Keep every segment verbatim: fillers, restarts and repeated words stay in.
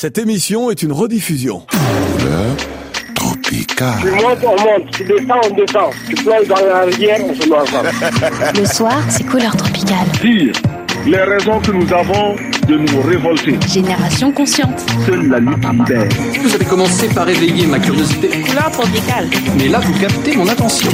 Cette émission est une rediffusion. Couleur tropicale. Tu montes, on monte. Tu descends, on descend. Tu plonges dans la rivière, on se met ensemble. Le soir, c'est Couleur tropicale. Dire les raisons que nous avons de nous révolter. Génération consciente. Seule la lutte libère. Vous avez commencé par éveiller ma curiosité. Couleur tropicale. Mais là, vous captez mon attention.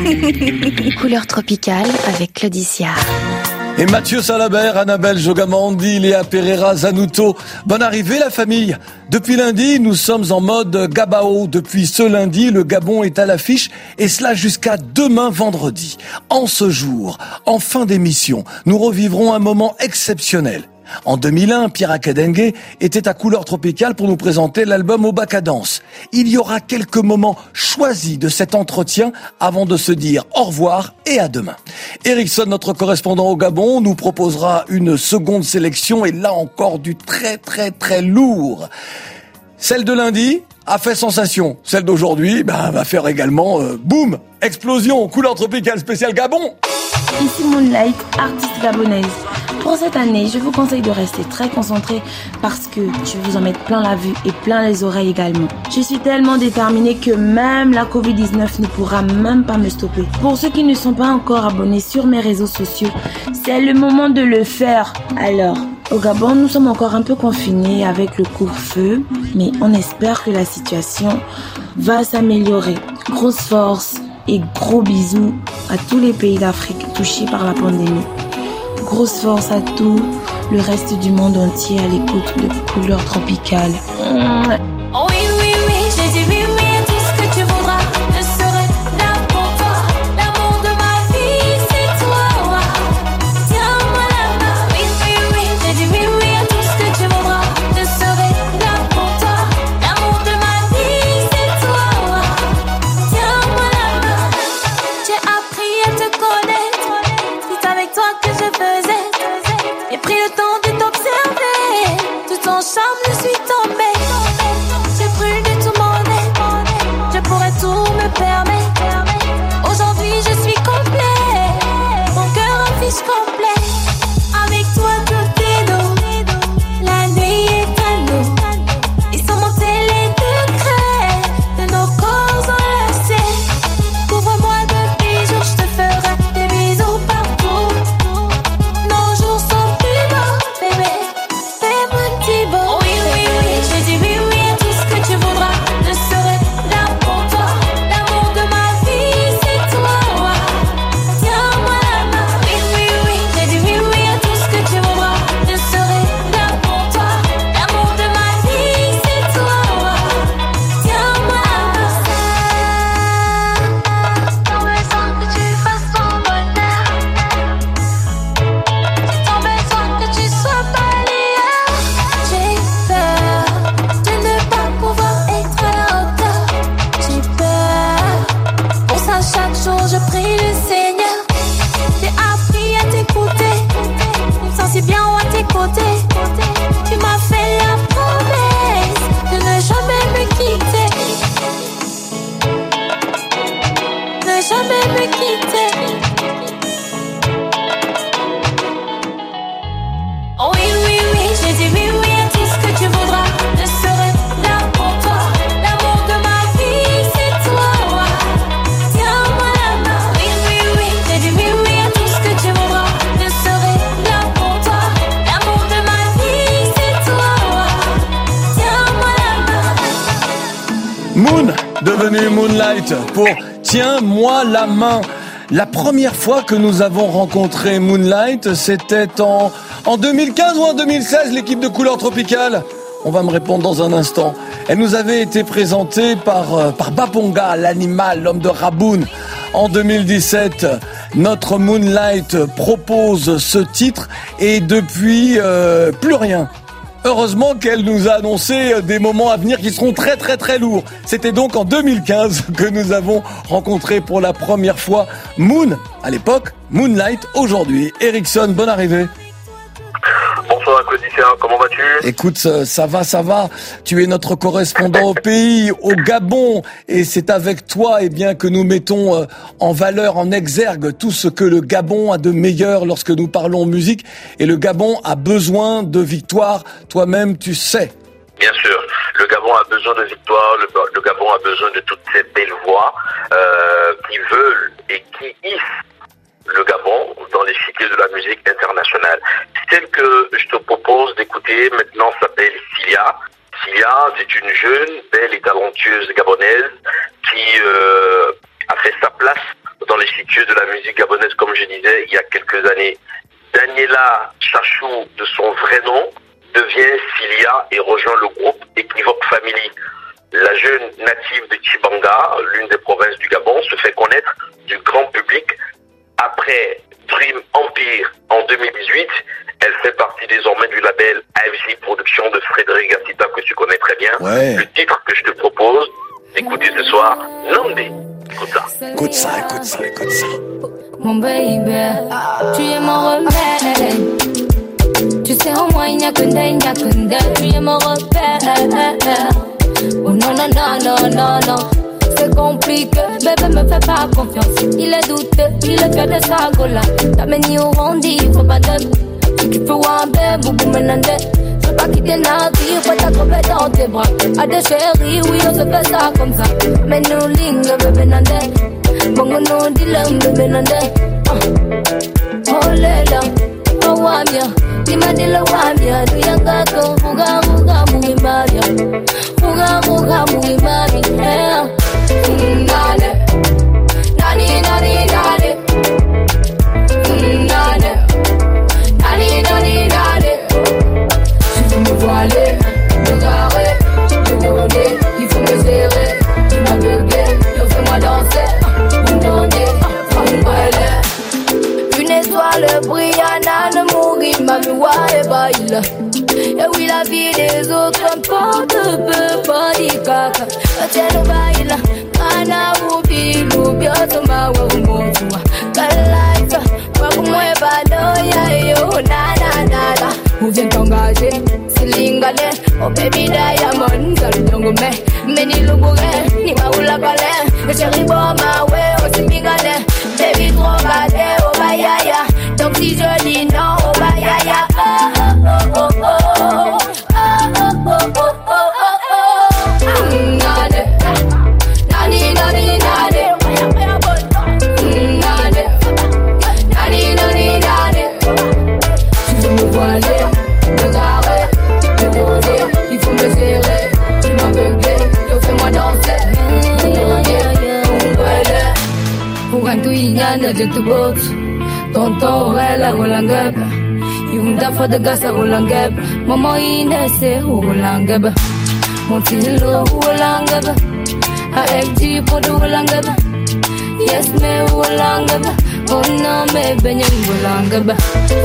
Couleur tropicale avec Claudicia. Et Mathieu Salabert, Annabelle Jogamandi, Léa Pereira, Zanuto. Bonne arrivée la famille. Depuis lundi, nous sommes en mode Gabao. Depuis ce lundi, le Gabon est à l'affiche et cela jusqu'à demain vendredi. En ce jour, en fin d'émission, nous revivrons un moment exceptionnel. En deux mille un, Pierre Akadengue était à Couleur tropicale pour nous présenter l'album Au bac à danse. Il y aura quelques moments choisis de cet entretien avant de se dire au revoir et à demain. Ericsson, notre correspondant au Gabon, nous proposera une seconde sélection et là encore du très très très lourd. Celle de lundi a fait sensation. Celle d'aujourd'hui bah, va faire également euh, boum, explosion, Couleur tropicale spéciale Gabon. Ici Moonlight, artiste gabonaise. Pour cette année, je vous conseille de rester très concentré parce que je vais vous en mettre plein la vue et plein les oreilles également. Je suis tellement déterminée que même la covid dix-neuf ne pourra même pas me stopper. Pour ceux qui ne sont pas encore abonnés sur mes réseaux sociaux, c'est le moment de le faire. Alors, au Gabon, nous sommes encore un peu confinés avec le couvre-feu, mais on espère que la situation va s'améliorer. Grosse force et gros bisous à tous les pays d'Afrique touchés par la pandémie. Grosse force à tout le reste du monde entier à l'écoute de Couleur tropicale. Mmh. Oh oui, oui, oui, j'ai dit oui, oui, tout ce que tu voudras. Je serai là pour toi. L'amour de ma vie, c'est toi. Tiens-moi la main. Oui, oui, oui, j'ai dit oui, oui, tout ce que tu voudras. Je serai là pour toi. L'amour de ma vie, c'est toi. Tiens-moi la main. J'ai appris à te connaître. C'est avec toi que je faisais. J'ai pris le temps de t'observer. Tout ton charme, je suis tombée. J'ai plus du tout monnaie. Je pourrais tout me permettre. Aujourd'hui, je suis complet. Mon cœur affiche complet. Avec toi, tout est doux. La nuit est à nous. Ils sont montés les degrés de nos corps enlacés. Couvre-moi de bijoux, je te ferai des bisous partout. Nos jours sont plus beaux, bébé. Fais-moi un petit beau. Oui, oui, oui, j'ai dit oui, oui, tout ce que tu voudras. Je serai là pour toi. L'amour de ma vie, c'est toi. Tiens-moi la main. Oui, oui, oui, j'ai dit oui, oui, tout ce que tu voudras. Je serai là pour toi. L'amour de ma vie, c'est toi. Tiens-moi la main. J'ai besoin que tu fasses ton bonheur. J'ai tant besoin que tu sois pas meilleur. J'ai peur de ne pas pouvoir être à la hauteur. J'ai peur. Pour ça, chaque jour, je prie le Seigneur. J'ai appris à t'écouter. Je me sens si bien à tes côtés. Tu m'as fait la promesse de ne jamais me quitter. Ne jamais me quitter. Oh oui, oui, oui, j'ai dit oui, oui, à tout ce que tu voudras. Je serai là pour toi. L'amour de ma vie, c'est toi. Tiens-moi la main. Oui, oui, oui, j'ai dit oui, oui, à tout ce que tu voudras. Je serai là pour toi. L'amour de ma vie, c'est toi. Tiens-moi la main. Moon, devenu Moonlight pour Tiens-moi la main. La première fois que nous avons rencontré Moonlight, c'était en, en deux mille quinze ou en deux mille seize, l'équipe de Couleur tropicale. On va me répondre dans un instant. Elle nous avait été présentée par, euh, par Baponga, l'animal, l'homme de Raboun. En deux mille dix-sept, notre Moonlight propose ce titre et depuis, euh, plus rien. Heureusement qu'elle nous a annoncé des moments à venir qui seront très très très lourds. C'était donc en deux mille quinze que nous avons rencontré pour la première fois Moon, à l'époque, Moonlight, aujourd'hui. Ericsson, bonne arrivée. Bonsoir Claudicia, comment vas-tu? Écoute, ça va, ça va. Tu es notre correspondant au pays, au Gabon, et c'est avec toi, eh bien, que nous mettons en valeur, en exergue, tout ce que le Gabon a de meilleur lorsque nous parlons musique. Et le Gabon a besoin de victoires. Toi-même, tu sais. Bien sûr, le Gabon a besoin de victoires, le, le Gabon a besoin de toutes ces belles voix euh, qui veulent et qui hissent le Gabon dans l'échiquier de la musique internationale. Celle que je te propose d'écouter maintenant s'appelle Cilia. Cilia, c'est une jeune, belle et talentueuse gabonaise qui euh, a fait sa place dans l'échiquier de la musique gabonaise, comme je disais, il y a quelques années. Daniela Chachou, de son vrai nom, devient Cilia et rejoint le groupe Equivoque Family. La jeune native de Tchibanga, l'une des provinces du Gabon, se fait connaître du grand public. Après Dream Empire en deux mille dix-huit, elle fait partie désormais du label A F J Productions de Frédéric Gassita, que tu connais très bien. Ouais. Le titre que je te propose d'écouter ce soir, Nandé. Écoute ça. Écoute ça, écoute ça, écoute ça. Mon baby, tu es mon remède. Tu sais au moins il n'y a que des, il n'y a que des. Tu es mon repère. Oh non, non, non, non, non, non. C'est compliqué, bébé me fait pas confiance. Il est douteux, il est fait de sa gola. T'as mené au rondi, faut pas de. Tu kiffes Wambé, boubou menande. Je veux pas quitter Navi, faut t'attraper dans tes bras. À des chéris, oui, on se fait ça comme ça. Mais nous, ligne, bébé nande. Bongo nous, dis-le, bébé nande. Oh, léla, oh, wamia. Dima dile wamia, duyanga ko. Fuga, fuga, mui maria. Fuga, fuga, mui maria. Nane, nani, nani, nani. Nane, nani, nani, nani. Je veux me voiler, me garer, me donner. Il faut me serrer, tu m'as bugué. Fais-moi danser, me donner, me brûler. Une étoile brillante, ne mourit, ma voix est baille. Et oui, la vie des autres importe peu, pas d'y caca. Tiens, le bail, Ana ubi, ubi, otoma, wabumotua. Kalife, wakumwe bado, ya yo, na, na, na, na. Ou viens t'engager, silingale. Oh baby diamond, saludongo me. Meni lubure, ni maula kale. Chéri boma, we, osimigale. Baby trop gade, oh bayaya. Donc si je dis non, oh bayaya. Oh, oh, oh, oh, oh. Oh, oh, oh, oh, oh, oh, oh. Nane, nani, nani, nani. Nane, nani, nani, nani. Tu veux me voiler, me garer, me donner. Il faut me serrer, tu m'as bugué. Yo, fais-moi danser. Ugantuinyana jetubot. Tonton rela rolangeba. Yunda for the gasa rolangeba. Mama inese rolangeba. Montilo rolangeba. A F G podo rolangeba. Yes me rolangeba. Oh no me benyen rolangeba.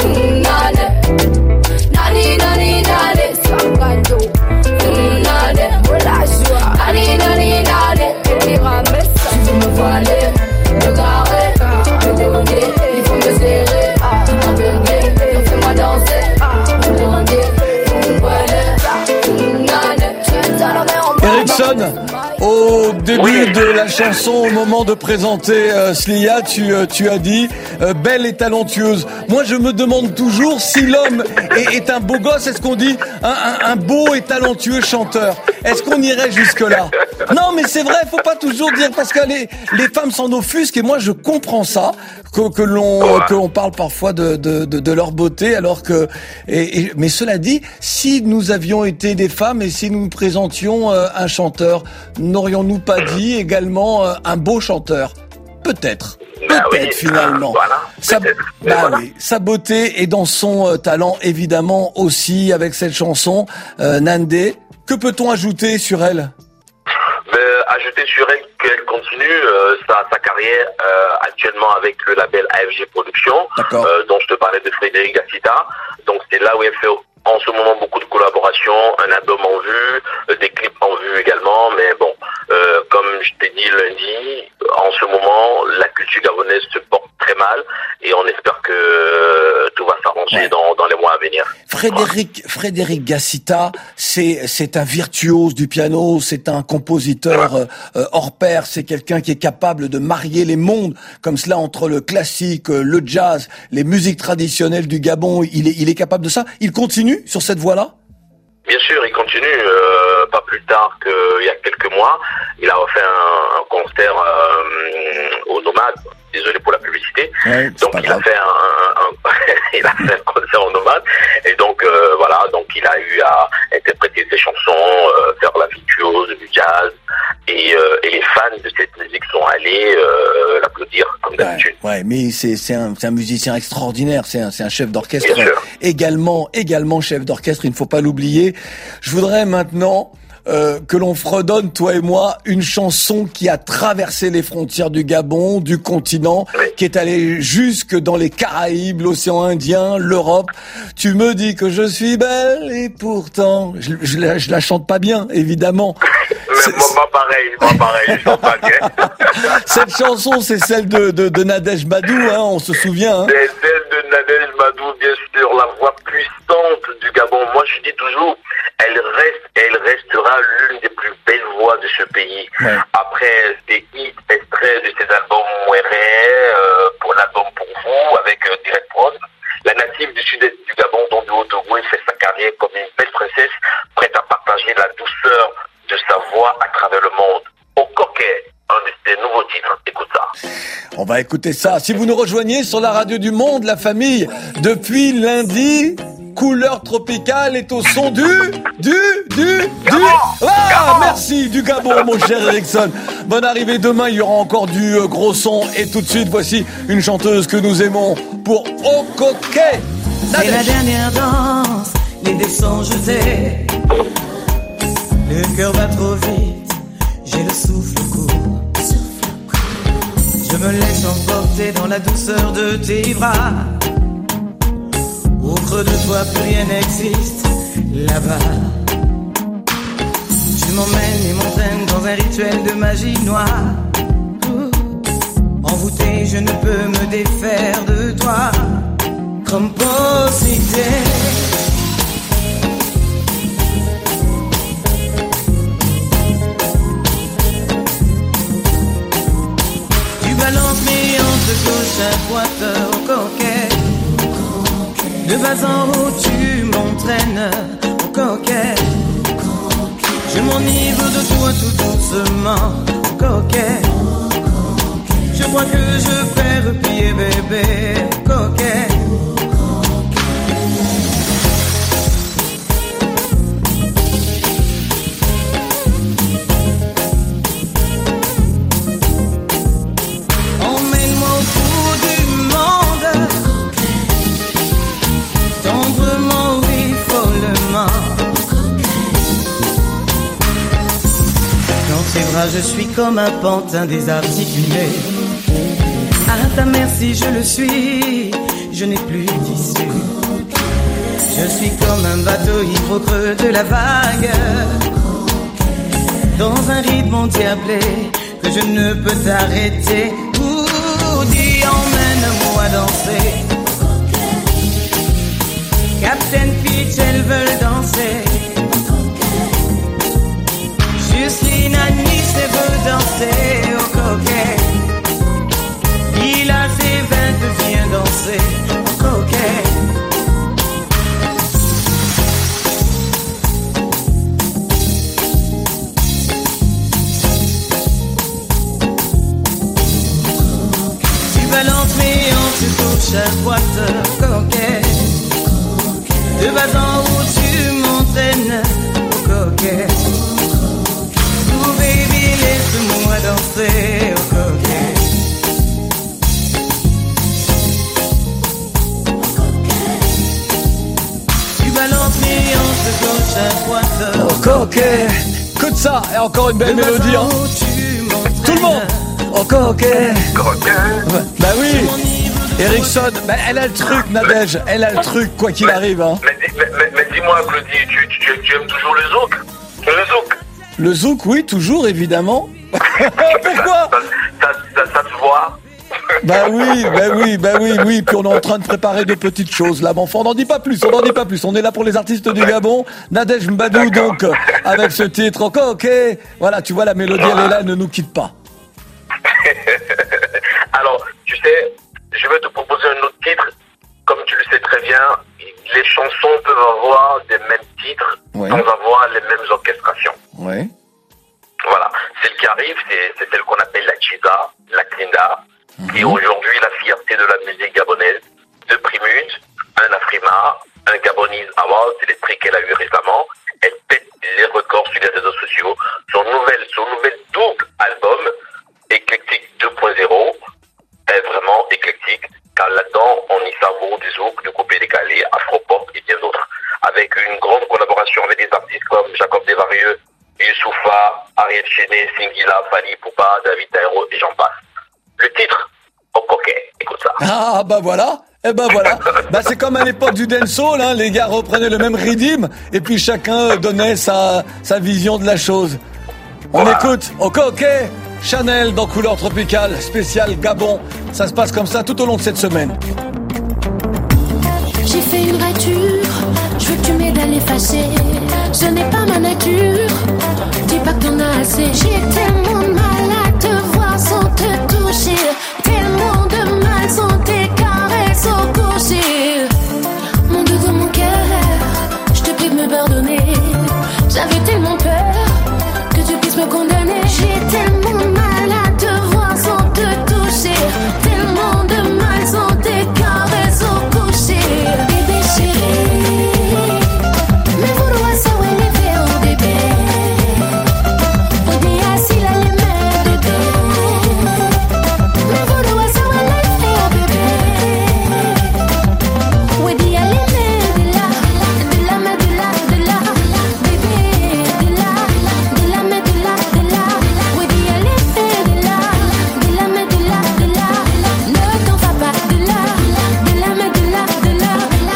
Nane, nani nani nani sanganjo. Nane, relâche-toi. Nani nani nani, tira mes. Tu veux me voiler, me garer, me donner. Il faut me serrer, me berger. Fais-moi danser, me demander, me brûler. Nane, tu es dans la mer en Erickson, au début Oui. de la chanson, au moment de présenter euh, Cilia, tu, euh, tu as dit euh, belle et talentueuse. Moi, je me demande toujours si l'homme est, est un beau gosse. Est-ce qu'on dit un, un, un beau et talentueux chanteur? Est-ce qu'on irait jusque-là? Non, mais c'est vrai, faut pas toujours dire, parce que les, les femmes s'en offusquent, et moi, je comprends ça, que, que l'on Ouais. que l'on parle parfois de, de, de, de leur beauté, alors que... Et, et, mais cela dit, si nous avions été des femmes et si nous nous présentions euh, un chanteur, n'aurions-nous pas dit également euh, un beau chanteur? Peut-être. Bah Peut-être oui, finalement. voilà, Sa, peut-être. Mais bah voilà. oui, sa beauté est dans son euh, talent, évidemment, aussi avec cette chanson, euh, Nandé. Que peut-on ajouter sur elle? Mais ajouter sur elle qu'elle continue euh, sa, sa carrière euh, actuellement avec le label A F G Productions, D'accord. euh, dont je te parlais de Frédéric Gassita. Donc c'est là où elle fait en ce moment beaucoup de collaborations, un album en vue, euh, des clips en vue également. Mais bon, euh, comme je t'ai dit lundi, en ce moment, la culture gabonaise se porte très mal et on espère que euh, tout va s'arranger Ouais. dans, dans les mois à venir. Frédéric, Frédéric Gassita, c'est c'est un virtuose du piano, c'est un compositeur euh, euh, hors pair, c'est quelqu'un qui est capable de marier les mondes comme cela entre le classique, euh, le jazz, les musiques traditionnelles du Gabon. Il est il est capable de ça. Il continue sur cette voie-là. Bien sûr, il continue. Euh, pas plus tard qu'il y a quelques mois, il a fait un, un concert euh, au Nomade. Désolé pour la publicité. Ouais, donc il a fait un, un, un il a fait un concert au Nomade et donc euh, voilà, donc il a eu à interpréter ses chansons, euh, faire la virtuose du jazz et, euh, et les fans de cette musique sont allés euh, l'applaudir comme d'habitude. Ouais, ouais, mais c'est c'est un c'est un musicien extraordinaire, c'est un c'est un chef d'orchestre Bien sûr. également également chef d'orchestre, il ne faut pas l'oublier. Je voudrais maintenant Euh, que l'on fredonne, toi et moi, une chanson qui a traversé les frontières du Gabon, du continent, Oui. qui est allée jusque dans les Caraïbes, l'océan Indien, l'Europe. Tu me dis que je suis belle et pourtant, je, je, la, je la chante pas bien, évidemment. Mais moi, moi pareil, moi pareil, je chante pas bien. Cette chanson, c'est celle de, de, de Nadège Badou, hein, on se souvient. Hein. C'est celle de Nadège Badou, bien sûr, la voix puissante du Gabon. Moi, je dis toujours, elle reste, elle restera l'une des plus belles voix de ce pays. Ouais. Après des hits extraits de ses albums Mouéré, euh, pour l'album Pour vous, avec euh, Direct Prod, la native du sud-est du Gabon, dont du Haut-Togo, elle fait sa carrière comme une belle princesse, prête à partager la douceur de sa voix à travers le monde. Au coquet, un de ses nouveaux titres. Écoute ça. On va écouter ça. Si vous nous rejoignez sur la radio du monde, la famille, depuis lundi, Couleur Tropicale est au son du, du, du, du. Ah, merci, du Gabon, mon cher Erickson. Bonne arrivée demain, il y aura encore du euh, gros son. Et tout de suite, voici une chanteuse que nous aimons pour Au Coquet. C'est la dernière danse, les dés sont jetés. Le cœur bat trop vite, j'ai le souffle court. Je me laisse emporter dans la douceur de tes bras. Au creux de toi, plus rien n'existe là-bas. Tu m'emmènes et m'entraînes dans un rituel de magie noire. Envoûté, je ne peux me défaire de toi. Comme possédé. Tu balances mes hanches de gauche à droite au coquet. De bas en haut tu m'entraînes au coquet. Je m'enivre de toi tout doucement au coquet. Je crois que je perds pied bébé au coquet. Emmène-moi au bout du monde. Tendrement, oui, follement. Dans tes bras, je suis comme un pantin désarticulé. À ta merci, je le suis. Je n'ai plus d'issue. Je suis comme un bateau ivre au creux de la vague. Dans un rythme endiablé que je ne peux t'arrêter. Ouh, dis, emmène-moi danser. Captain Peach, elles veulent danser. Justine Anis, elle veut danser au coquet. Il a ses vingt, viens danser au coquet. Tu balances mes hanches gauche à droite au coquet. De bas en haut tu m'entraînes au coquet. Oh baby, laisse-moi danser au coquet. Tu balances mes hanches gauche à droite Au coquet. Que de ça. Et encore une belle de bas mélodie. en Hein. haut tu m'entraînes. Tout le monde. Au coquet. Coquet. Bah oui. Erickson, bah elle a le truc, Nadège. Elle a le truc, quoi qu'il arrive. Hein. Mais, mais, mais, mais dis-moi, Claudie, tu, tu, tu, tu aimes toujours le zouk? Le zouk? Le zouk, oui, toujours, évidemment. Pourquoi? ça, ça, ça, ça se voit. Bah oui, bah oui, bah oui, oui. Puis on est en train de préparer de petites choses là. Mais enfin, on n'en dit pas plus, on n'en dit pas plus. On est là pour les artistes du Gabon. Nadège Mbadou, donc, avec ce titre. Ok, ok. Voilà, tu vois, la mélodie, elle est là, elle ne nous quitte pas. Alors, tu sais, je vais te proposer un autre titre. Comme tu le sais très bien, les chansons peuvent avoir des mêmes titres Ouais. sans avoir les mêmes orchestrations. Ouais. Voilà. Celle qui arrive, c'est, c'est celle qu'on appelle la Chiza, la Klinda, Mhm. qui est aujourd'hui la fierté de la musique gabonaise. Deux Primude, un Afrima, un Gabonese Award, c'est l'extrait qu'elle a eu récemment. Elle pète les records sur les réseaux sociaux. Son nouvel, son nouvel double album, Éclectique deux point zéro, est vraiment éclectique, car là-dedans, on y savoure du zouk, du coupé décalé, afro-pop et bien d'autres. Avec une grande collaboration avec des artistes comme Jacob Desvarieux, Youssoufa, Ariel Chenet, Singila, Fali Poupa, David Taïro et j'en passe. Le titre, au coquet, écoute ça. Ah bah voilà. Eh ben voilà, bah c'est comme à l'époque du dancehall, hein, les gars reprenaient le même rythme et puis chacun donnait sa sa vision de la chose. On Voilà. écoute, ok ok, Chanel dans Couleur Tropicale, spécial Gabon. Ça se passe comme ça tout au long de cette semaine. J'ai fait une rature, je veux que tu m'aides à l'effacer. Ce n'est pas ma nature, dis pas que t'en as assez. J'ai tellement de mal à te voir sans te toucher, tellement de mal sans tes caresses au coucher. Mon Dieu de mon cœur, je te prie de me pardonner. J'avais tellement peur que tu puisses me condamner. J'ai tellement de mal à te voir sans te toucher, tellement de mal sans tes caresses au coucher. Bébé chéri, mais vous doit savoir les faire au bébé. On dit assis là les mains bébé, mais vous doit savoir les faire au bébé. Oui dis à les mains de là, de la main de là, de là, bébé, de là, de la main de là, de là. Oui dis à les mains de là, de la main de là, de là. Ne t'en va pas de là, de la main de là, de là.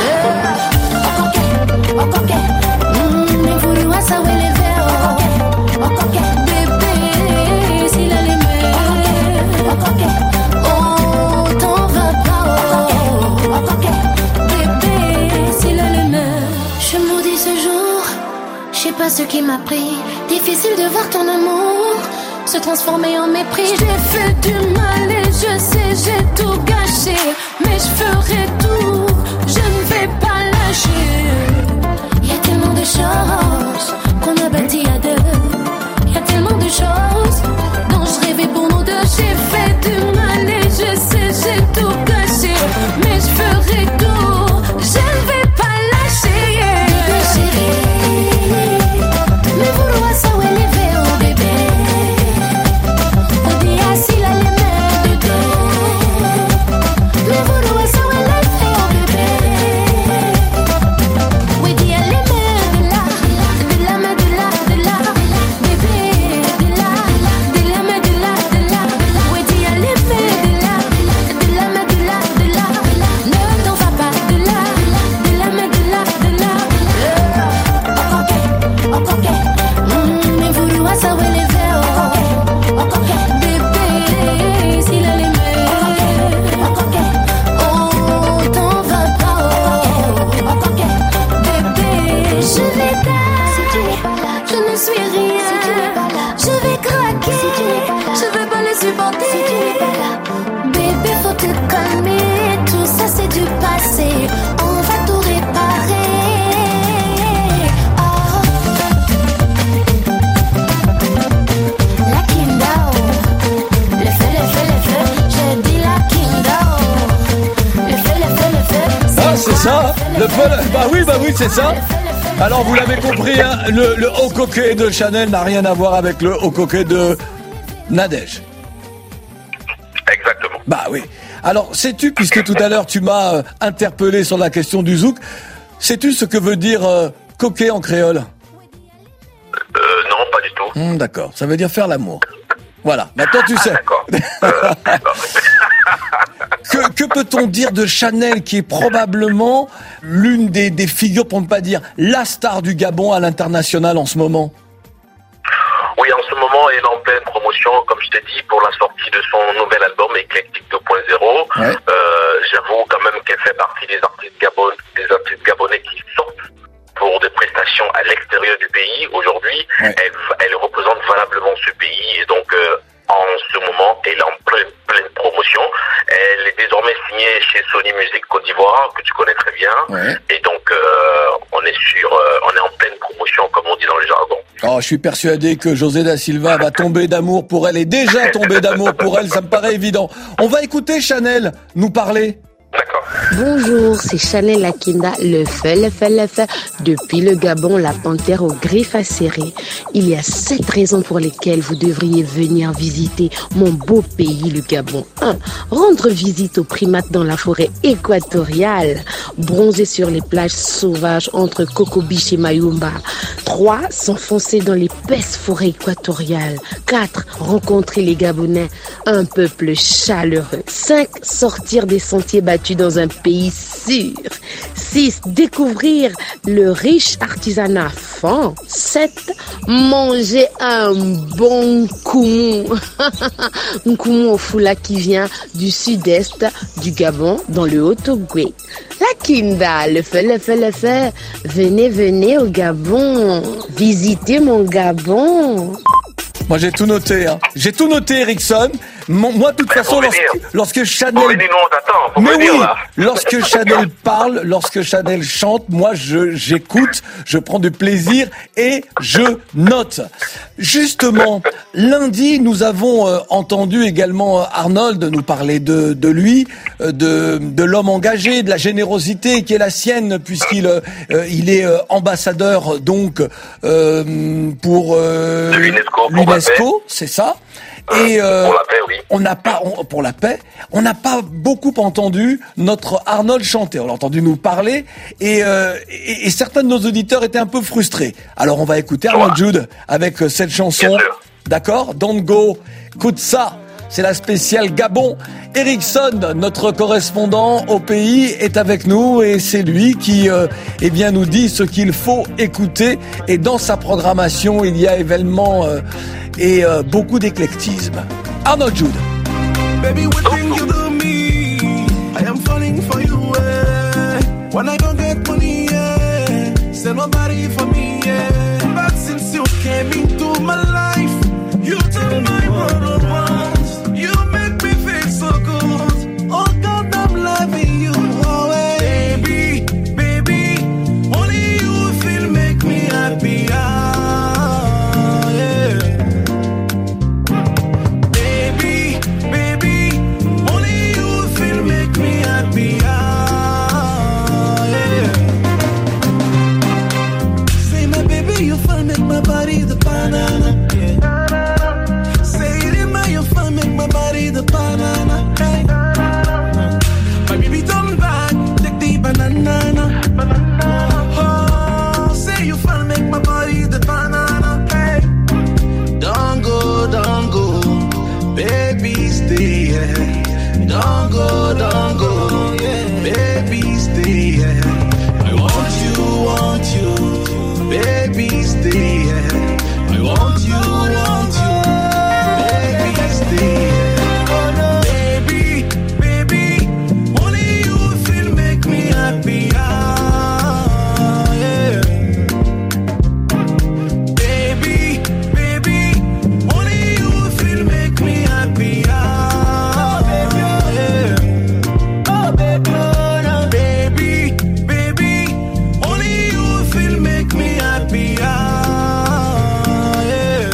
Oh coquet, mais vous doit savoir les faire. Oh coquet, bébé, s'il a les mains. Oh coquet, oh t'en va pas. Oh coquet, bébé, s'il a les mains. Je maudis ce jour, je sais pas ce qui m'a pris. Difficile de voir ton amour se transformer en mépris. J'ai fait du mal et je sais j'ai tout gâché, mais je ferai tout, je ne vais pas lâcher. Y a tellement de choses qu'on a bâties à deux. Y a tellement de choses dont je rêvais pour nous deux. J'ai fait du mal et je sais j'ai tout gâché, mais je ferai tout, je ne vais pas lâcher. Bébé chéri, mais vous doit savoir les faire au bébé. On dit assis là les mains de deux, mais vous doit savoir les faire au bébé. Oui dis à les mains de là, de la main de là, de là, bébé, de là, de la main de là, de là. Oui dis à les mains de là, de la main de là, de là. Ne t'en va pas de là, de la main de là, de là. Oh coquet, oh coquet, mais vous doit savoir les faire. Oh coquet, bébé, s'il a les mains. Oh coquet, oh t'en va pas. Oh coquet, bébé, je vais taire, je ne suis rien. Je vais craquer, je vais pas le supporter. Bébé, faut te calmer, tout ça c'est du passé. On va tout réparer. Oh. La Kindao, le feu, le feu, le feu, je dis la Kindao. Le feu, le feu, le feu. Ah c'est ça, le feu, le- bah oui bah oui c'est ça. Alors vous l'avez compris, hein, le, le haut coquet de Chanel n'a rien à voir avec le haut coquet de Nadège. Exactement. Bah oui. Alors sais-tu, puisque tout à l'heure tu m'as euh, interpellé sur la question du zouk, sais-tu ce que veut dire euh, coquet en créole? Euh, non, pas du tout. Hum, D'accord, ça veut dire faire l'amour. Voilà, maintenant tu sais. D'accord. Euh, d'accord. Que, que peut-on dire de Chanel, qui est probablement l'une des, des figures, pour ne pas dire la star du Gabon à l'international en ce moment? Oui, en ce moment, elle est en pleine promotion, comme je t'ai dit, pour la sortie de son nouvel album Éclectique deux point zéro. Ouais. Euh, j'avoue quand même qu'elle fait partie des artistes, gabon, des artistes gabonais qui sortent pour des prestations à l'extérieur du pays. Aujourd'hui, Ouais. elle, elle représente valablement ce pays et donc euh, en ce moment, elle est en pleine, pleine promotion. Elle est désormais signée chez Sony Music Côte d'Ivoire, que tu connais très bien. Ouais. Et donc, je suis persuadé que José da Silva va tomber d'amour pour elle et déjà tomber d'amour pour elle, ça me paraît évident. On va écouter Chanel nous parler. Bonjour, c'est Chanel Lakinda, le feu, le feu, le feu. Depuis le Gabon, la panthère aux griffes acérées. Il y a sept raisons pour lesquelles vous devriez venir visiter mon beau pays, le Gabon. un. Rendre visite aux primates dans la forêt équatoriale. Bronzer sur les plages sauvages entre Coco Beach et Mayumba. trois. S'enfoncer dans l'épaisse forêt équatoriale. quatre. Rencontrer les Gabonais, un peuple chaleureux. cinq. Sortir des sentiers battus dans un pays sûr. six. Découvrir le riche artisanat fan. sept. Manger un bon koumou. Un koumou au foula qui vient du sud-est du Gabon, dans le Haut-Ogooué. La Kinda, le feu, le feu, le feu. Venez, venez au Gabon. Visitez mon Gabon. Moi j'ai tout noté, hein. J'ai tout noté, Erickson. Mon, moi, de toute Mais façon, lorsque, lorsque Chanel, Bon, mais dis-nous, on t'attend. Faut mais venir, oui, là. lorsque Chanel parle, lorsque Chanel chante, moi, je, j'écoute, je prends du plaisir et je note. Justement, lundi, nous avons euh, entendu également euh, Arnold nous parler de, de lui, euh, de, de l'homme engagé, de la générosité qui est la sienne, puisqu'il euh, il est euh, ambassadeur donc euh, pour euh, De l'UNESCO, pour la l'UNESCO, c'est ça. Et euh, Pour la paix, oui. on n'a pas on- pour la paix, on n'a pas beaucoup entendu notre Arnold chanter. On l'a entendu nous parler et, euh, et, et certains de nos auditeurs étaient un peu frustrés. Alors on va écouter Arnold Jude avec euh, cette chanson. D'accord, Don't Go. Écoute ça. C'est la spéciale Gabon. Erickson, notre correspondant au pays, est avec nous et c'est lui qui euh, eh bien, nous dit ce qu'il faut écouter. Et dans sa programmation, il y a également euh, et euh, beaucoup d'éclectisme. Arnold Jude. Baby, what thing you do me? I am falling for you, eh. When I don't get money, yeah. Say nobody for me, yeah. But since you came into my life, you turn my world around. You make me feel so good. Oh God, I'm loving you, oh, eh. Baby, baby, only you feel make me happy, ah, yeah. Baby, baby, only you feel make me happy, ah, yeah. Say my baby, you feel make my body the banana, yeah. Say it in my, you feel make my body the banana, hey. My baby turn back, take the banana, oh, say you feel make my body the banana, hey. Don't go, don't go, baby stay here. Don't go, don't go, baby stay here. I want you, want you, baby stay here. I want you, want you, baby stay here. Baby, baby, only you feel make me happy, ah, yeah. Baby, baby, only you feel make me happy, ah, yeah. Oh, baby, oh, no. Baby, baby, only you feel make me happy, ah, yeah.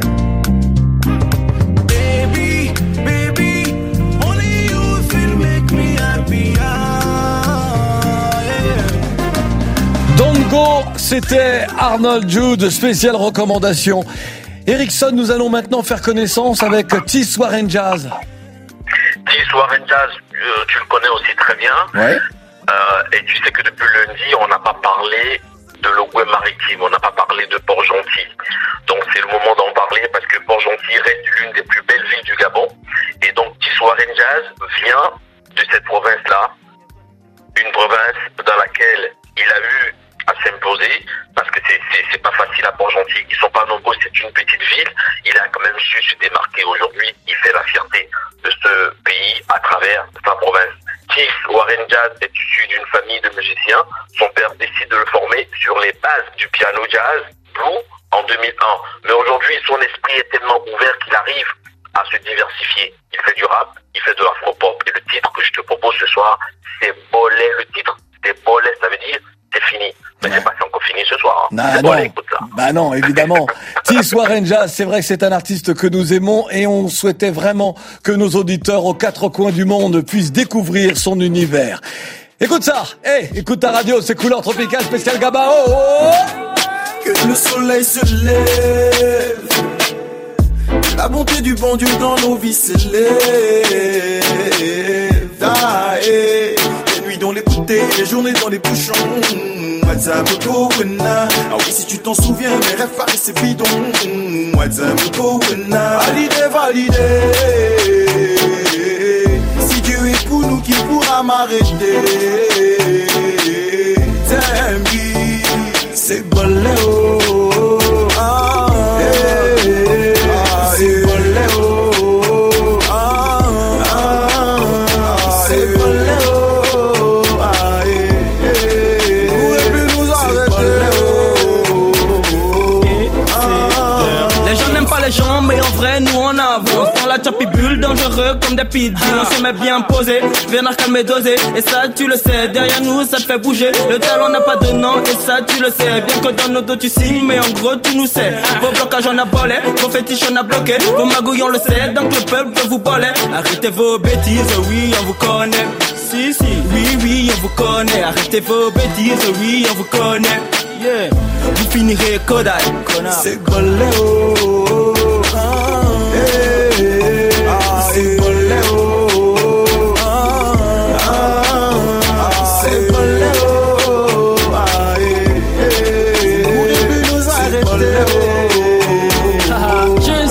Baby, baby, only you feel make me happy, ah, yeah. Don't Go, c'était Arnold Jude, spéciale recommandation. Erickson, nous allons maintenant faire connaissance avec Tis Warren Jazz. Tis Warren Jazz, euh, tu le connais aussi très bien. Ouais. Euh, et tu sais que depuis lundi, on n'a pas parlé de l'Ogooué maritime, on n'a pas parlé de Port-Gentil. Donc c'est le moment d'en parler parce que Port-Gentil reste l'une des plus belles villes du Gabon. Et donc Tis Warren Jazz vient de cette province-là, une province dans laquelle il a eu à s'imposer parce que c'est, c'est, c'est pas facile à Port-Gentil, ils sont pas nombreux, c'est une petite ville. Il a quand même su se démarquer aujourd'hui, il fait la fierté de ce pays à travers sa province. Tis Warren Jazz est issu d'une famille de musiciens. Son père décide de le former sur les bases du piano jazz blues en deux mille un. Mais aujourd'hui, son esprit est tellement ouvert qu'il arrive à se diversifier. Il fait du rap, il fait de l'afro-pop. Et le titre que je te propose ce soir, c'est Bolé. Le titre, c'est Bolé, ça veut dire c'est fini. Mais c'est pas encore fini. fini ce soir. Non, C'est bon, non. allez, écoute ça. Bah non, évidemment. Tis Warren Jazz, c'est vrai que c'est un artiste que nous aimons et on souhaitait vraiment que nos auditeurs aux quatre coins du monde puissent découvrir son univers. Écoute ça, hey, écoute ta radio, c'est Couleur Tropicale spécial Gabao. Oh, oh. Que le soleil se lève, la bonté du bon Dieu dans nos vies s'élève. Ah, eh. Les nuits dans les bouteilles, les journées dans les bouchons. WhatsApp Kowena. Ah oui, si tu t'en souviens, mes rêves paraissaient bidons. WhatsApp Kowena. Validé, validé. Si Dieu est pour nous, qui pourra m'arrêter? Zambi, c'est boléo. Ah, eh, ah, c'est boléo. Ah, ah, c'est boléo. Ah, eh, eh, pourrait plus nous arrêter. Les gens n'aiment pas les gens, mais en vrai, nous on avance. Dans la chapibule, dangereux comme des pidis. On se met bien posé, vénère calme et dosé. Et ça, tu le sais, derrière nous, ça te fait bouger. Le talent n'a pas de nom, et ça, tu le sais. Bien que dans nos dos, tu signes, mais en gros, tu nous sais. Vos blocages, on a volé, vos fétiches, on a bloqué. Vos magouilles, on le sait, donc le peuple peut vous voler. Arrêtez vos bêtises, oui, on vous connaît. Si, si, oui, oui, on vous connaît. Arrêtez vos bêtises, oui, on vous connaît. Yeah, vous finirez Kodai, connard. C'est boléo. Ah, eh, eh, ah, c'est boléo. Ah, ah, c'est boléo. Ah, eh, eh, pourrait plus nous arrêter. Juste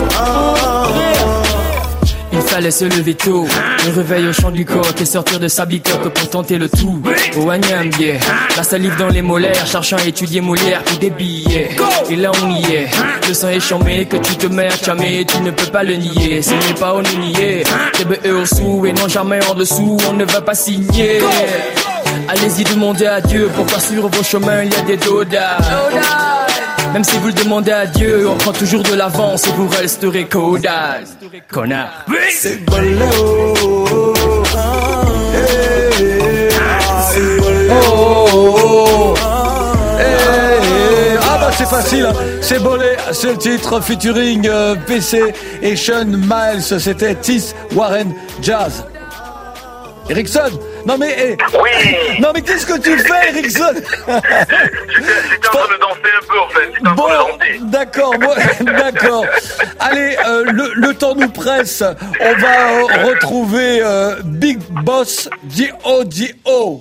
il fallait se lever tôt, le réveil au chant du coq et sortir de sa bicoque pour tenter le tout. Au Agnam, yeah. La salive dans les molaires, cherchant à étudier Molière ou des billets. Et là on y est, le sang est chambé, que tu te mets à chamer, tu ne peux pas le nier. Ce n'est pas on est nié, T B E au sous et non jamais en dessous, on ne va pas signer. Allez-y demandez à Dieu, pourquoi sur vos chemins il y a des dodas. Même si vous le demandez à Dieu, on prend toujours de l'avance et vous resterez Kodai. Connard. C'est boléo. Ah, eh, eh, ah, c'est boléo. Oh, oh, oh. Eh, eh, ah bah c'est facile, c'est Bolé, c'est le titre featuring euh, P C et Sean Miles, c'était Tis Warren Jazz. Erickson, non mais eh, oui. Non mais qu'est-ce que tu fais, Erickson? J'étais en train de danser un peu en fait. J'étais en Bon, train de danser. d'accord, bon, d'accord. Allez, euh, le, le temps nous presse. On va euh, retrouver euh, Big Boss J O J O.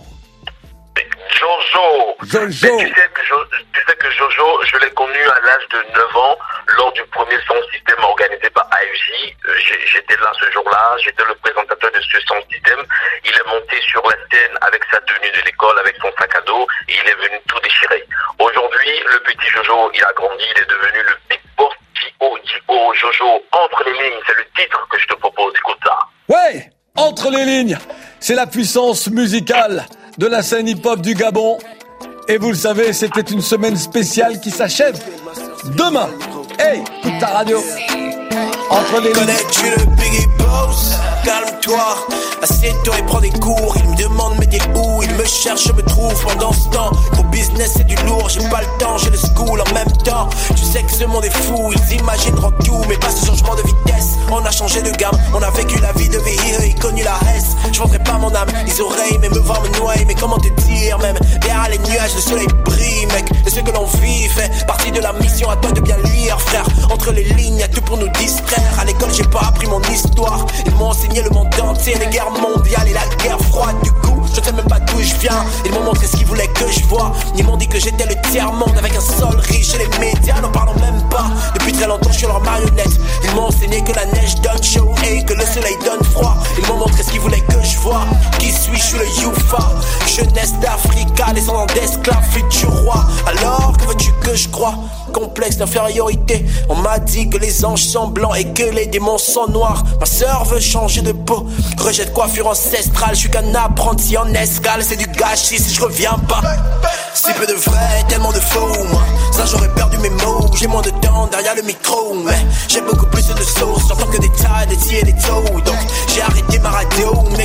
Jojo. Jojo. Mais tu sais que Jo- tu sais que Jojo, je l'ai connu à l'âge de neuf ans lors du premier son système organisé par A F J. Euh, j'ai- J'étais là ce jour-là, j'étais le présentateur de ce son système. Il est monté sur la scène avec sa tenue de l'école, avec son sac à dos, et il est venu tout déchirer. Aujourd'hui, le petit Jojo, il a grandi, il est devenu le Big Boss J O J O. Jojo, entre les lignes, c'est le titre que je te propose, écoute ça. Ouais, entre les lignes, c'est la puissance musicale de la scène hip-hop du Gabon. Et vous le savez, c'était une semaine spéciale qui s'achève demain. Hey, toute ta radio. Entre les lignes. Connais-tu le Biggie Boss? Calme-toi, assieds-toi et prends des cours. Il me demande mais t'es où? Il me cherche, je me trouve pendant ce temps. Mon business c'est du lourd, j'ai pas le temps, j'ai le school en même temps. Tu sais que ce monde est fou, ils imagineront tout, mais pas ce changement de vitesse. On a changé de gamme, on a vécu la vie de V I E et connu la S. Je vendrai pas mon âme, les oreilles, mais me voir me noyer. Mais comment te dire, même derrière les nuages, le soleil brille, mec. Et ce que l'on vit fait partie de la mission, à toi de bien lire, frère. Entre les lignes, y'a tout pour nous distraire. À l'école, j'ai pas appris mon histoire. Ils m'ont enseigné le monde entier, les guerres mondiales et la guerre froide. Du coup, je sais même pas d'où je viens. Ils m'ont montré ce qu'ils voulaient que je vois. Ils m'ont dit que j'étais le tiers-monde avec un sol riche. Et les médias n'en parlent même pas. Depuis très longtemps, je suis leur marionnette. Ils m'ont enseigné que la neige donne chaud et que le soleil donne froid. Ils m'ont montré ce qu'ils voulaient que je vois. Qui suis-je? Je suis le Youfa. Jeunesse d'Africa, descendant d'esclaves, futur roi. Alors, que veux-tu que je croie? Complexe d'infériorité. On m'a dit que les anges sont blancs et que les démons sont noirs. Ma sœur veut changer de peau. Rejette coiffure ancestrale. Je suis qu'un apprenti en escale. C'est du gâchis si je reviens pas. Si peu de vrai, tellement de faux. Moi, ça j'aurais perdu mes mots. J'ai moins de temps derrière le micro. Mais j'ai beaucoup plus de sauce. En tant que des tas, des tiers et des taux. Donc j'ai arrêté ma radio. Mais quand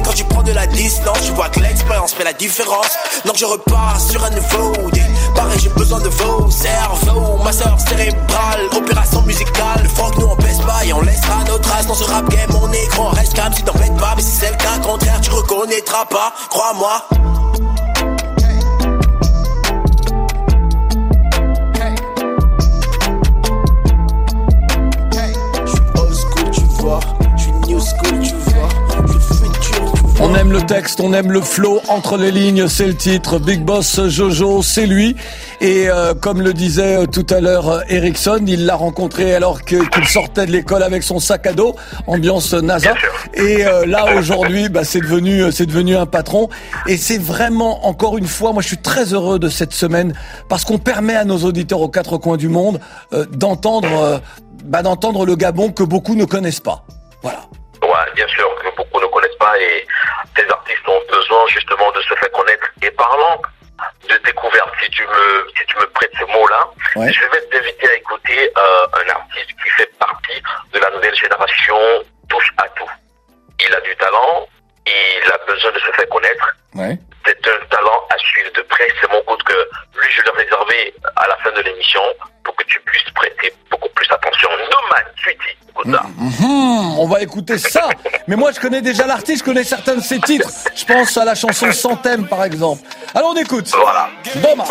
Quand tu prends de la distance, tu vois que l'expérience fait la différence. Donc je repars sur un nouveau départ et j'ai besoin de vos cerveaux. Ma sœur cérébrale, opération musicale. Faut que nous on baisse pas et on laissera nos traces dans ce rap game. On est grand, reste calme si t'embêtes pas. Mais si c'est le cas contraire, tu reconnaîtras pas, crois-moi. On aime le texte, on aime le flow, entre les lignes, c'est le titre. Big Boss Jojo, c'est lui. Et euh, comme le disait euh, tout à l'heure euh, Erickson, il l'a rencontré alors que, qu'il sortait de l'école avec son sac à dos, ambiance NASA. Et euh, là aujourd'hui, bah, c'est devenu, euh, c'est devenu un patron. Et c'est vraiment, encore une fois, moi je suis très heureux de cette semaine parce qu'on permet à nos auditeurs aux quatre coins du monde euh, d'entendre, euh, bah, d'entendre le Gabon que beaucoup ne connaissent pas. Voilà. Ouais, bien sûr, que beaucoup ne connaissent pas et ces artistes ont besoin justement de se faire connaître. Et parlant de découverte, si tu me, si tu me prêtes ce mot-là, ouais. Je vais t'inviter à écouter euh, un artiste qui fait partie de la nouvelle génération touche à tout. Il a du talent, il a besoin de se faire connaître. Ouais. C'est un talent à suivre de près. C'est mon coup de cœur. Lui, je l'ai réservé à la fin de l'émission pour que tu puisses prêter beaucoup plus attention. Noman, Sweetie, écoute ça. Mmh, on va écouter ça. Mais moi, je connais déjà l'artiste, je connais certains de ses titres. Je pense à la chanson Sans thème, par exemple. Alors, on écoute. Voilà. Doma.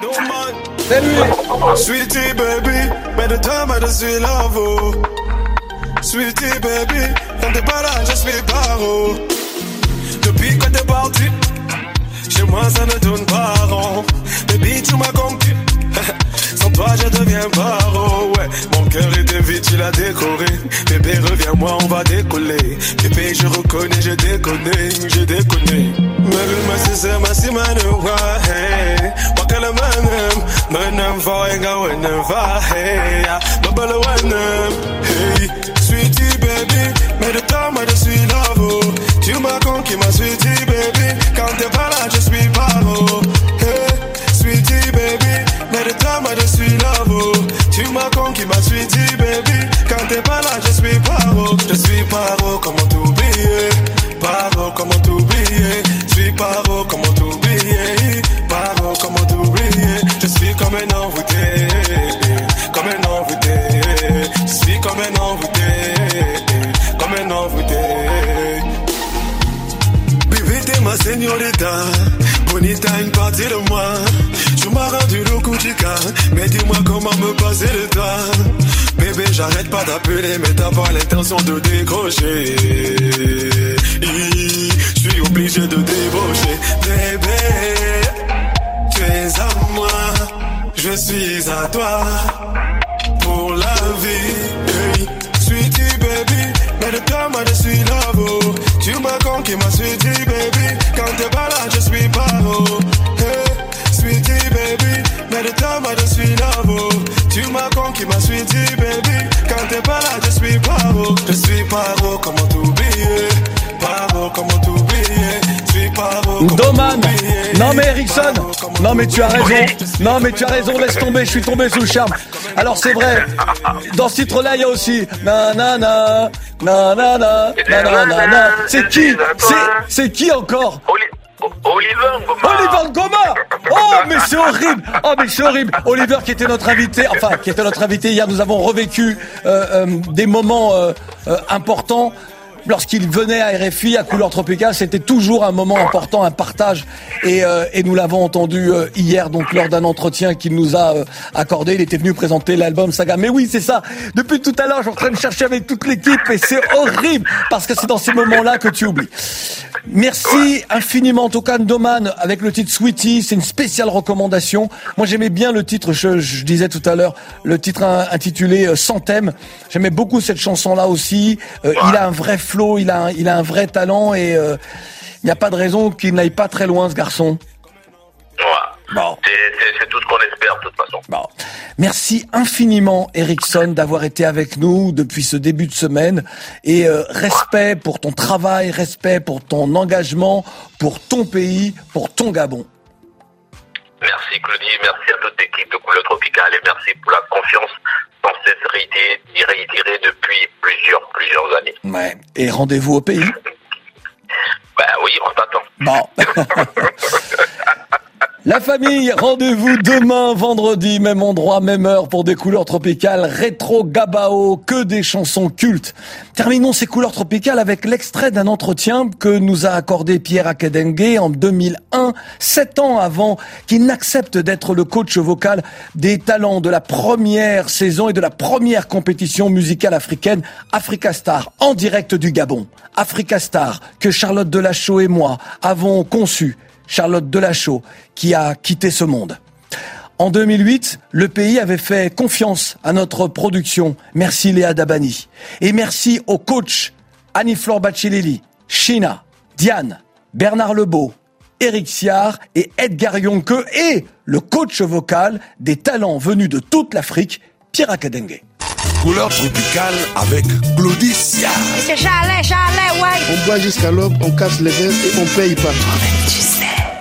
C'est lui. Sweetie, baby, mais de temps, mais de suis love. Sweetie, baby, quand t'es pas là, je suis paro. Depuis que t'es parti, chez moi ça ne tourne pas rond. Baby, tu m'as conquis. Sans toi je deviens paro. Ouais, mon cœur était vide, tu l'as décoré. Bébé, reviens-moi, on va décoller. Bébé, je reconnais, je déconne, je déconne. Maybe my sister, my sister, my new hey. What kind of man am? Man, I'm falling out when I'm far. Hey, bubble one hey. Sweetie, baby, mais de temps, moi je suis love. Tu m'as conquis, ma sweetie, baby. Quand t'es pas là, je suis paro. Hey, sweetie, baby, mais de temps, moi je suis love. Tu m'as conquis, ma sweetie, baby. Quand t'es pas là, je suis paro. Je suis paro, comment t'oublier? Paro, comment t'oublier? Je suis paro, comment t'oublier? Paro, comment t'oublier? Je suis comme un envoûté, comme un envoûté. Je suis comme un envoûté, comme un envoûté. Bébé, t'es ma señorita, bonita, une partie de moi. Tu m'as rendu le coup du cœur, mais dis-moi comment me passer de toi. Bébé, j'arrête pas d'appeler, mais t'as pas l'intention de décrocher. Je suis obligé de débaucher. Bébé, tu es à moi, je suis à toi. Pour la vie, hey. Sweetie baby, mais de toi moi je suis love. Tu m'as conquis ma sweetie baby. Quand t'es pas là je suis paro. Hey, sweetie baby, mais de toi moi je suis love. Tu m'as conquis ma sweetie baby. Quand t'es pas là je suis paro. Je suis paro, comment t'oublier? Paro, comment t'oublier? Je suis paro, Doman. Non mais Erickson, non mais tu as raison, non mais tu as raison, laisse tomber, je suis tombé sous le charme. Alors c'est vrai, dans ce titre-là il y a aussi nanana, nanana, nanana. C'est qui? C'est c'est qui encore? Oliver Ngoma. Oliver Ngoma. Oh mais c'est horrible. Oh mais c'est horrible. Oliver qui était notre invité, enfin qui était notre invité hier. Nous avons revécu euh, euh, des moments euh, euh, importants. Lorsqu'il venait à R F I, à Couleur Tropicale, c'était toujours un moment important, un partage. Et, euh, et nous l'avons entendu euh, hier, donc lors d'un entretien qu'il nous a euh, accordé. Il était venu présenter l'album Saga. Mais oui, c'est ça. Depuis tout à l'heure, je suis en train de chercher avec toute l'équipe et c'est horrible parce que c'est dans ces moments-là que tu oublies. Merci infiniment, en tout cas, Ndoman, avec le titre Sweetie. C'est une spéciale recommandation. Moi, j'aimais bien le titre, je, je disais tout à l'heure, le titre intitulé euh, Sans thème. J'aimais beaucoup cette chanson-là aussi. Euh, il a un vrai flow, il a un, il a un vrai talent et il euh, n'y a pas de raison qu'il n'aille pas très loin, ce garçon. Ouais. Bon. C'est, c'est, c'est tout ce qu'on espère, de toute façon. Bon. Merci infiniment, Erickson, d'avoir été avec nous depuis ce début de semaine. Et euh, respect pour ton travail, respect pour ton engagement, pour ton pays, pour ton Gabon. Merci Claudie, merci à toute l'équipe de Couleur Tropicale et merci pour la confiance sans cesse réitérée, réitérée depuis plusieurs, plusieurs années. Ouais. Et rendez-vous au pays. Bah Oui, on t'attend. Bon. La famille, rendez-vous demain, vendredi, même endroit, même heure pour des couleurs tropicales rétro gabao, que des chansons cultes. Terminons ces couleurs tropicales avec l'extrait d'un entretien que nous a accordé Pierre Akedengue en deux mille un, sept ans avant qu'il n'accepte d'être le coach vocal des talents de la première saison et de la première compétition musicale africaine, Africa Star, en direct du Gabon. Africa Star, que Charlotte Delachaux et moi avons conçu. Charlotte Delachaux, qui a quitté ce monde. En deux mille huit, le pays avait fait confiance à notre production. Merci Léa Dabani. Et merci aux coachs Annie-Flore Bacchilili, China, Diane, Bernard Lebeau, Eric Siard et Edgar Yonke et le coach vocal des talents venus de toute l'Afrique, Pierre Akedengue. Couleur tropicale avec Claudie Siard. C'est chalet, chalet, ouais. On boit jusqu'à l'aube, on casse les verres et on paye pas. Tu sais.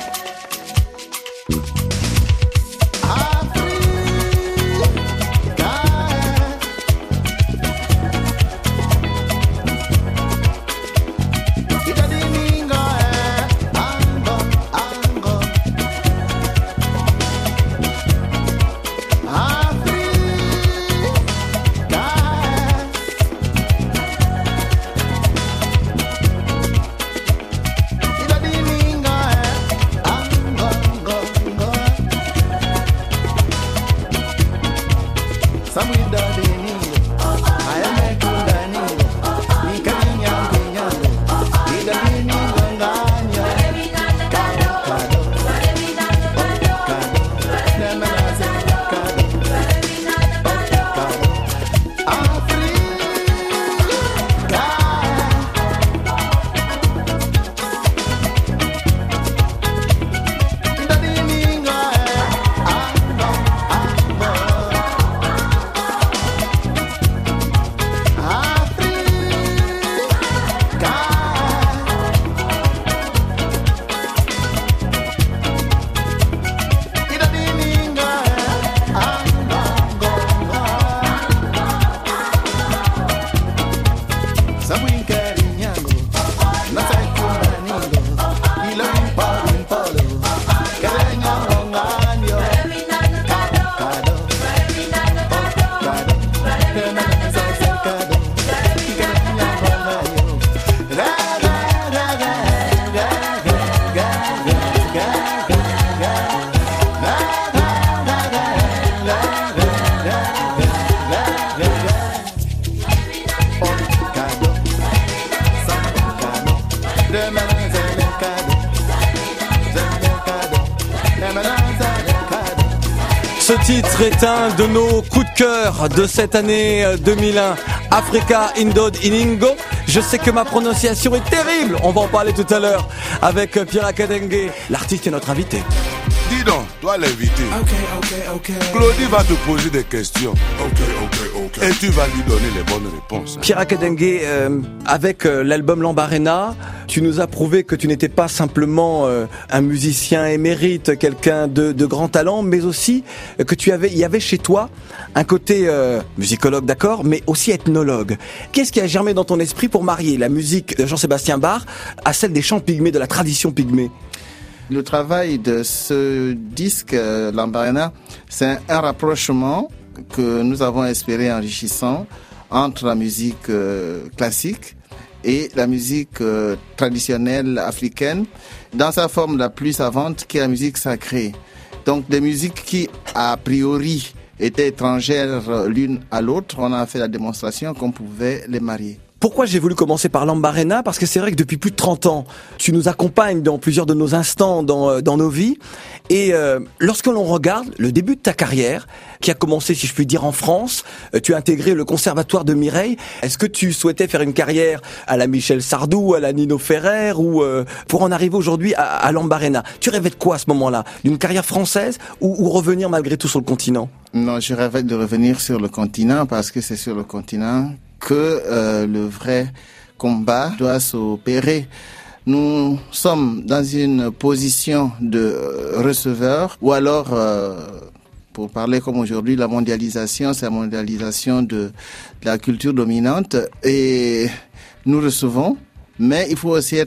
Ce titre est un de nos coups de cœur de cette année deux mille un. Africa Indod Iningo. Je sais que ma prononciation est terrible. On va en parler tout à l'heure avec Pierre Akedengue. L'artiste est notre invité. Dis donc, toi l'invité. Ok, ok, ok. Claudie va te poser des questions. Ok, ok, ok. Et tu vas lui donner les bonnes réponses. Pierre Akedengue, euh, avec euh, l'album Lambarena, tu nous as prouvé que tu n'étais pas simplement euh, un musicien émérite, quelqu'un de, de grand talent, mais aussi euh, que tu avais, il y avait chez toi un côté euh, musicologue, d'accord, mais aussi ethnologue. Qu'est-ce qui a germé dans ton esprit pour marier la musique de Jean-Sébastien Bach à celle des chants pygmées, de la tradition pygmée? Le travail de ce disque, euh, Lambarena, c'est un rapprochement que nous avons espéré enrichissant entre la musique euh, classique et la musique euh, traditionnelle africaine dans sa forme la plus savante qui est la musique sacrée. Donc des musiques qui, a priori, étaient étrangères l'une à l'autre, on a fait la démonstration qu'on pouvait les marier. Pourquoi j'ai voulu commencer par Lambarena? Parce que c'est vrai que depuis plus de trente ans, tu nous accompagnes dans plusieurs de nos instants dans, dans nos vies. Et euh, lorsque l'on regarde le début de ta carrière, qui a commencé, si je puis dire, en France, euh, tu as intégré le conservatoire de Mireille. Est-ce que tu souhaitais faire une carrière à la Michel Sardou, à la Nino Ferrer, ou euh, pour en arriver aujourd'hui à, à Lambarena? Tu rêvais de quoi à ce moment-là? D'une carrière française ou, ou revenir malgré tout sur le continent? Non, je rêvais de revenir sur le continent parce que c'est sur le continent que euh, le vrai combat doit s'opérer. Nous sommes dans une position de euh, receveur ou alors, euh, pour parler comme aujourd'hui, la mondialisation, c'est la mondialisation de, de la culture dominante et nous recevons, mais il faut aussi être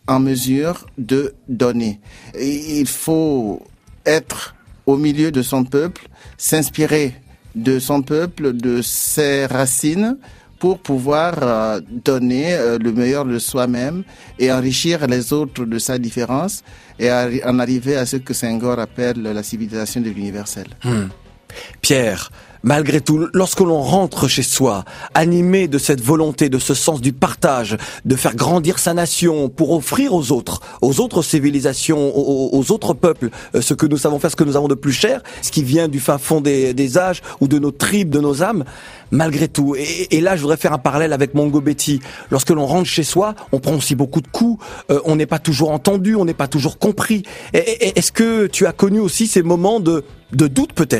en mesure de donner. Et il faut être au milieu de son peuple, s'inspirer de son peuple, de ses racines, pour pouvoir euh, donner euh, le meilleur de soi-même et enrichir les autres de sa différence et arri- en arriver à ce que Senghor appelle la civilisation de l'universel. Hmm. Pierre, malgré tout, lorsque l'on rentre chez soi, animé de cette volonté, de ce sens du partage, de faire grandir sa nation pour offrir aux autres, aux autres civilisations, aux, aux autres peuples, euh, ce que nous savons faire, ce que nous avons de plus cher, ce qui vient du fin fond des, des âges ou de nos tripes, de nos âmes, malgré tout. Et, et là, je voudrais faire un parallèle avec Mongo Betty. Lorsque l'on rentre chez soi, on prend aussi beaucoup de coups, euh, on n'est pas toujours entendu, on n'est pas toujours compris. Et, et, est-ce que tu as connu aussi ces moments de, de doute peut-être ?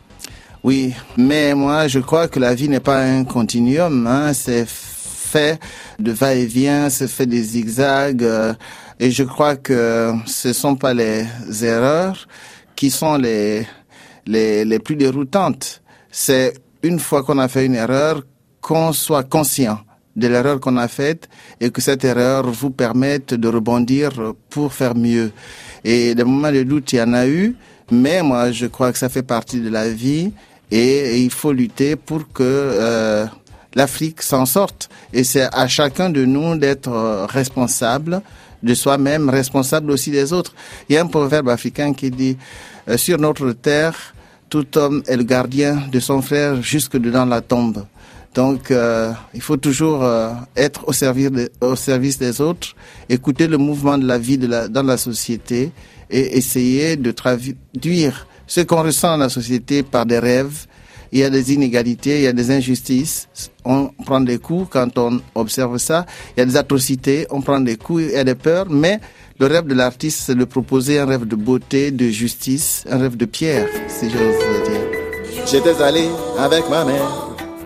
Oui, mais moi je crois que la vie n'est pas un continuum, hein. C'est fait de va-et-vient, c'est fait des zigzags, euh, et je crois que ce sont pas les erreurs qui sont les les les plus déroutantes. C'est une fois qu'on a fait une erreur, qu'on soit conscient de l'erreur qu'on a faite et que cette erreur vous permette de rebondir pour faire mieux. Et des moments de doute, il y en a eu, mais moi je crois que ça fait partie de la vie. Et il faut lutter pour que euh, l'Afrique s'en sorte. Et c'est à chacun de nous d'être euh, responsable de soi-même, responsable aussi des autres. Il y a un proverbe africain qui dit euh, « Sur notre terre, tout homme est le gardien de son frère jusque dans la tombe ». Donc, euh, il faut toujours euh, être au service, de, au service des autres, écouter le mouvement de la vie de la, dans la société et essayer de traduire ce qu'on ressent dans la société par des rêves. Il y a des inégalités, il y a des injustices, on prend des coups quand on observe ça, il y a des atrocités, on prend des coups, il y a des peurs, mais le rêve de l'artiste, c'est de proposer un rêve de beauté, de justice, un rêve de pierre, si j'ose dire. J'étais allé avec ma mère,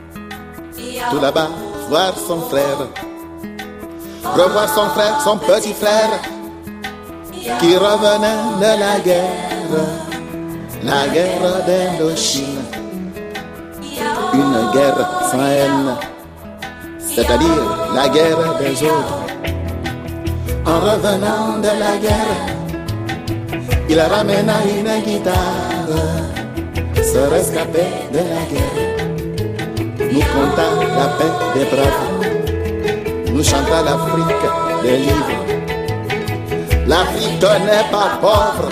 tout là-bas, voir son frère, revoir son frère, son petit frère, qui revenait de la guerre. La guerre d'Indochine, une guerre sans haine, c'est-à-dire la guerre des autres. En revenant de la guerre, il ramena une guitare, se rescapait de la guerre, nous conta la paix des braves, nous chanta l'Afrique des livres. L'Afrique n'est pas pauvre,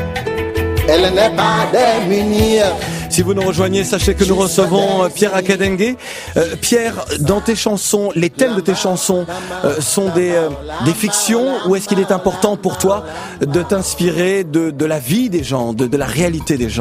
elle n'est pas démunie. Si vous nous rejoignez, sachez que nous recevons Pierre Akadengue. Euh, Pierre, dans tes chansons, les thèmes de tes chansons euh, sont des, euh, des fictions, ou est-ce qu'il est important pour toi de t'inspirer de, de la vie des gens, de, de la réalité des gens ?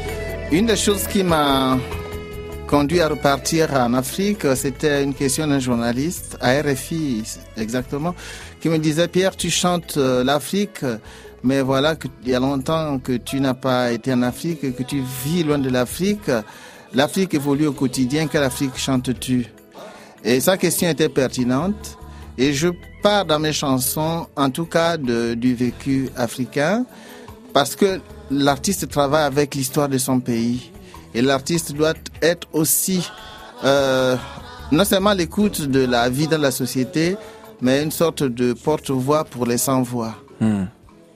Une des choses qui m'a conduit à repartir en Afrique, c'était une question d'un journaliste, à R F I exactement, qui me disait « Pierre, tu chantes euh, l'Afrique ». Mais voilà, il y a longtemps que tu n'as pas été en Afrique, que tu vis loin de l'Afrique. L'Afrique évolue au quotidien. Quelle Afrique chantes-tu ? Et sa question était pertinente. Et je pars dans mes chansons, en tout cas, de, du vécu africain, parce que l'artiste travaille avec l'histoire de son pays. Et l'artiste doit être aussi, euh, non seulement l'écoute de la vie dans la société, mais une sorte de porte-voix pour les sans-voix. Hmm.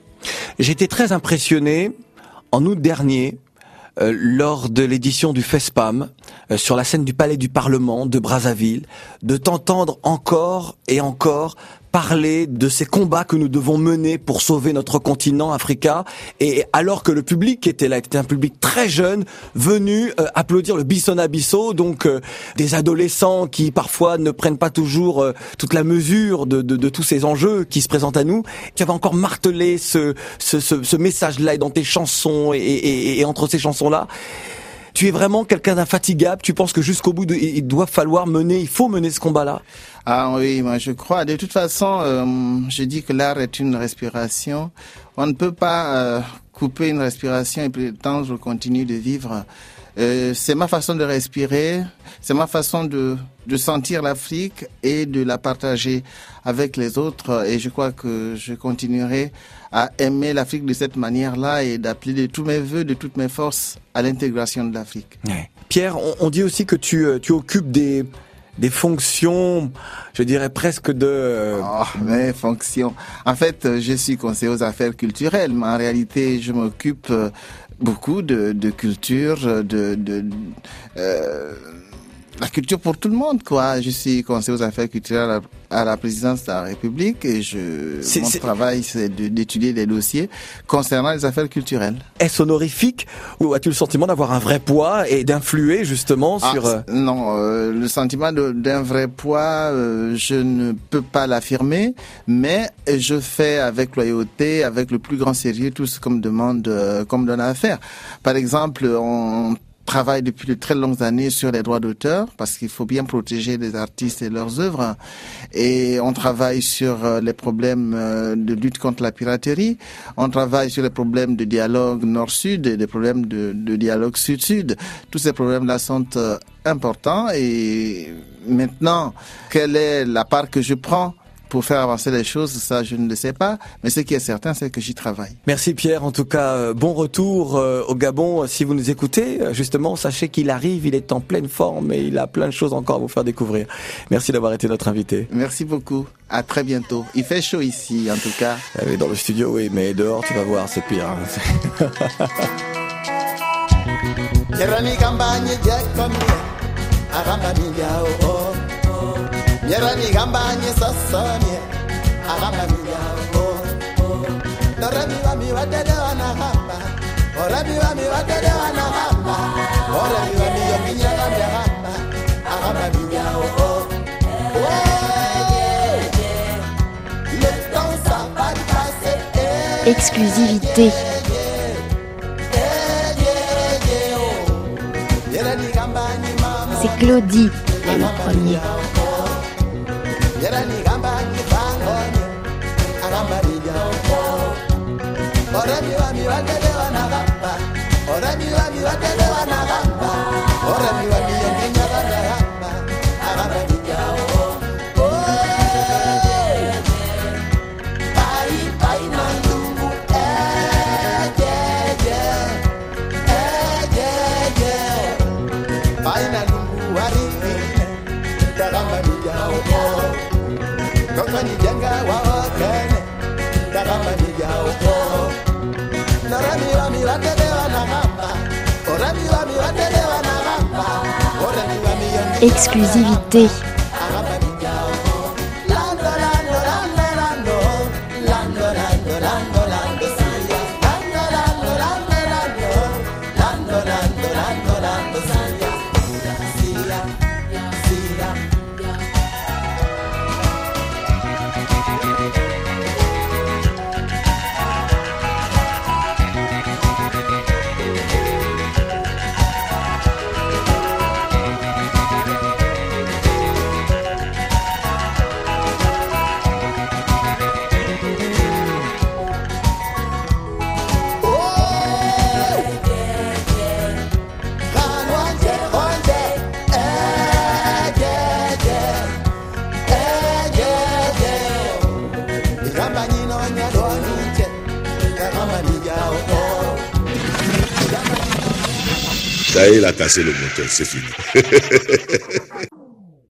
J'étais très impressionné en août dernier euh, lors de l'édition du FESPAM euh, sur la scène du Palais du Parlement de Brazzaville, de t'entendre encore et encore parler de ces combats que nous devons mener pour sauver notre continent Africa, et alors que le public qui était là était un public très jeune, venu euh, applaudir le Bissona Bisso, donc euh, des adolescents qui parfois ne prennent pas toujours euh, toute la mesure de, de, de tous ces enjeux qui se présentent à nous. Tu avais encore martelé ce, ce, ce, ce message-là dans tes chansons et, et, et entre ces chansons-là. Tu es vraiment quelqu'un d'infatigable. Tu penses que jusqu'au bout, de, il doit falloir mener, il faut mener ce combat-là. Ah oui, moi je crois. De toute façon, euh, je dis que l'art est une respiration. On ne peut pas euh, couper une respiration et prétendre continuer de vivre. Euh, c'est ma façon de respirer, c'est ma façon de, de sentir l'Afrique et de la partager avec les autres. Et je crois que je continuerai à aimer l'Afrique de cette manière-là et d'appeler de tous mes vœux, de toutes mes forces à l'intégration de l'Afrique. Ouais. Pierre, on, on dit aussi que tu, tu occupes des... des fonctions, je dirais presque de... Oh, mais fonctions. En fait, je suis conseiller aux affaires culturelles, mais en réalité, je m'occupe beaucoup de, de culture, de... de euh, la culture pour tout le monde, quoi. Je suis conseiller aux affaires culturelles à la, à la présidence de la République et je, c'est, mon c'est... travail, c'est de, d'étudier les dossiers concernant les affaires culturelles. Est-ce honorifique ou as-tu le sentiment d'avoir un vrai poids et d'influer justement ah, sur... Non, euh, le sentiment de, d'un vrai poids, euh, je ne peux pas l'affirmer, mais je fais avec loyauté, avec le plus grand sérieux tout ce qu'on me demande, euh, qu'on me donne à faire. Par exemple, on travaille depuis de très longues années sur les droits d'auteur parce qu'il faut bien protéger les artistes et leurs œuvres, et on travaille sur les problèmes de lutte contre la piraterie, on travaille sur les problèmes de dialogue nord-sud et des problèmes de, de dialogue sud-sud. Tous ces problèmes-là sont euh, importants, et maintenant, quelle est la part que je prends pour faire avancer les choses, ça je ne le sais pas, mais ce qui est certain, c'est que j'y travaille. Merci Pierre, en tout cas, bon retour euh, au Gabon. Si vous nous écoutez, justement, sachez qu'il arrive, il est en pleine forme et il a plein de choses encore à vous faire découvrir. Merci d'avoir été notre invité. Merci beaucoup, à très bientôt. Il fait chaud ici, en tout cas. Ah oui, dans le studio, oui, mais dehors, tu vas voir, c'est pire. Nyerani gambanye sasanye agambanya oh Narami wami wadede wanahamba Orami wami wadede wanahamba Orami wami yominya gambanya agambanya oh Le temps ça va passer. Exclusivité. C'est Claudie, le premier. Yerani gambani bangoni agambarija Orami wami wadede wanagamba Orami wami wadede wanagamba Orami wami yominya wanagamba agambarija Pai pai nandungu ejeje ejeje Pai nandungu warifine Dagambarija Kaka ni jenga wakene Dagamba ni jao Narami wami watele wanagamba Orami wami watele wanagamba Orami wami yomi Exclusivité. Agamba ni jao Lando lando lando lando Lando lando lando lando siya Lando lando lando lando Lando lando lando lando siya Siya Siya Ça y est, il a cassé le moteur, c'est fini.